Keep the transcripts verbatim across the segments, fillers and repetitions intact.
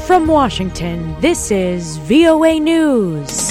From Washington, this is V O A News.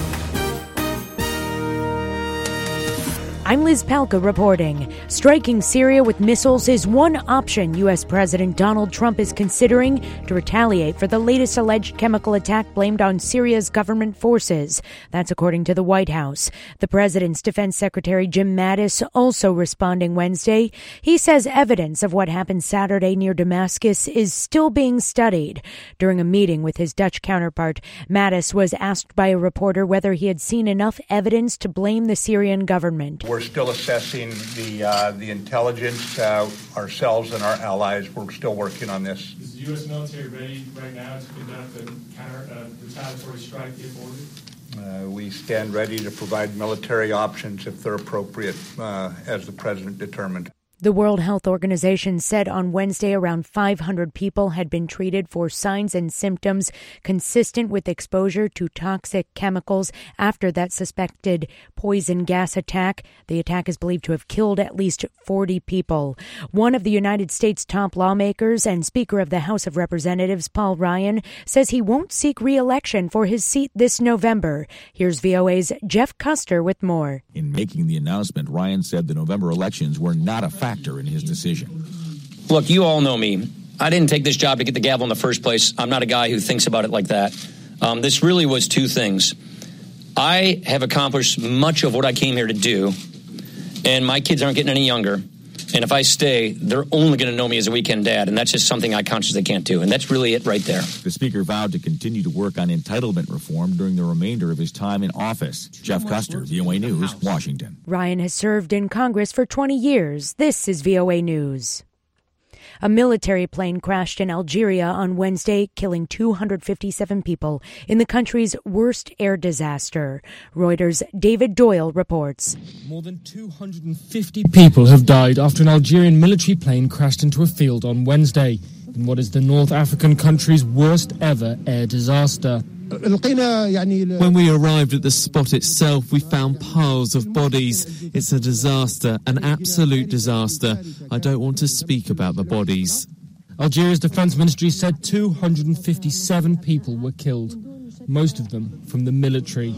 I'm Liz Palka reporting. Striking Syria with missiles is one option U S. President Donald Trump is considering to retaliate for the latest alleged chemical attack blamed on Syria's government forces. That's according to the White House. The president's defense secretary Jim Mattis also responding Wednesday. He says evidence of what happened Saturday near Damascus is still being studied. During a meeting with his Dutch counterpart, Mattis was asked by a reporter whether he had seen enough evidence to blame the Syrian government. We're still assessing the uh, the intelligence uh, ourselves and our allies. We're still working on this. Is the U S military ready right now to conduct a counter uh, retaliatory strike if ordered? Uh, we stand ready to provide military options if they're appropriate, uh, as the president determined. The World Health Organization said on Wednesday around five hundred people had been treated for signs and symptoms consistent with exposure to toxic chemicals after that suspected poison gas attack. The attack is believed to have killed at least forty people. One of the United States' top lawmakers and Speaker of the House of Representatives, Paul Ryan, says he won't seek re-election for his seat this November. Here's V O A's Jeff Custer with more. In making the announcement, Ryan said the November elections were not a factor in his decision. Look, you all know me. I didn't take this job to get the gavel in the first place. I'm not a guy who thinks about it like that. Um, this really was two things. I have accomplished much of what I came here to do, and my kids aren't getting any younger. And if I stay, they're only going to know me as a weekend dad, and that's just something I consciously can't do. And that's really it right there. The Speaker vowed to continue to work on entitlement reform during the remainder of his time in office. Jeff Custer, V O A News, Washington. Ryan has served in Congress for twenty years. This is V O A News. A military plane crashed in Algeria on Wednesday, killing two hundred fifty-seven people in the country's worst air disaster. Reuters' David Doyle reports. More than two hundred fifty people have died after an Algerian military plane crashed into a field on Wednesday in what is the North African country's worst ever air disaster. When we arrived at the spot itself, we found piles of bodies. It's a disaster, an absolute disaster. I don't want to speak about the bodies. Algeria's defense ministry said two hundred fifty-seven people were killed, most of them from the military.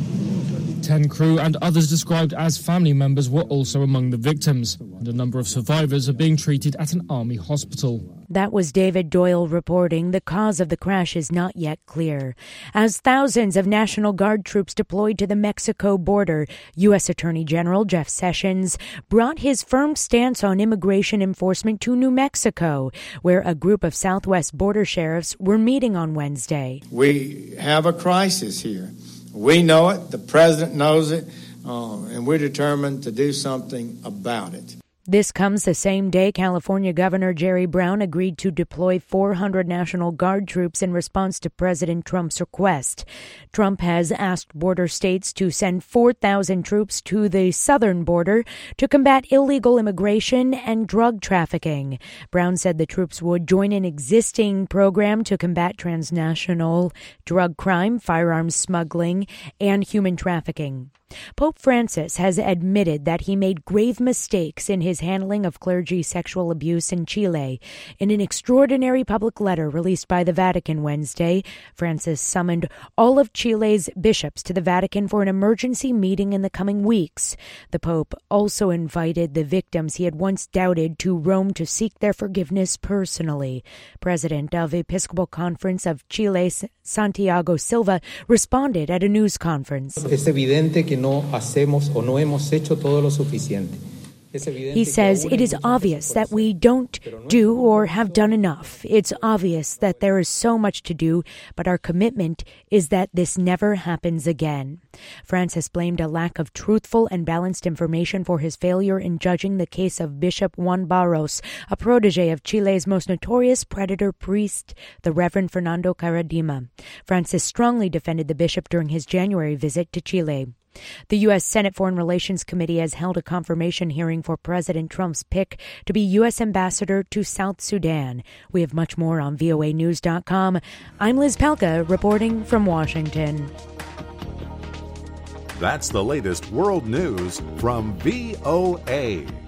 Ten crew and others described as family members were also among the victims, and a number of survivors are being treated at an army hospital. That was David Doyle reporting. The cause of the crash is not yet clear. As thousands of National Guard troops deployed to the Mexico border, U S. Attorney General Jeff Sessions brought his firm stance on immigration enforcement to New Mexico, where a group of Southwest border sheriffs were meeting on Wednesday. We have a crisis here. We know it, the president knows it, uh, and we're determined to do something about it. This comes the same day California Governor Jerry Brown agreed to deploy four hundred National Guard troops in response to President Trump's request. Trump has asked border states to send four thousand troops to the southern border to combat illegal immigration and drug trafficking. Brown said the troops would join an existing program to combat transnational drug crime, firearms smuggling, and human trafficking. Pope Francis has admitted that he made grave mistakes in his handling of clergy sexual abuse in Chile. In an extraordinary public letter released by the Vatican Wednesday, Francis summoned all of Chile's bishops to the Vatican for an emergency meeting in the coming weeks. The Pope also invited the victims he had once doubted to Rome to seek their forgiveness personally. President of Episcopal Conference of Chile, Santiago Silva, responded at a news conference. Es evidente que no hacemos o no hemos hecho todo lo suficiente. He says it is obvious that we don't do or have done enough. It's obvious that there is so much to do, but our commitment is that this never happens again. Francis blamed a lack of truthful and balanced information for his failure in judging the case of Bishop Juan Barros, a protege of Chile's most notorious predator priest, the Reverend Fernando Karadima. Francis strongly defended the bishop during his January visit to Chile. The U S. Senate Foreign Relations Committee has held a confirmation hearing for President Trump's pick to be U S ambassador to South Sudan. We have much more on V O A news dot com. I'm Liz Palka, reporting from Washington. That's the latest world news from V O A.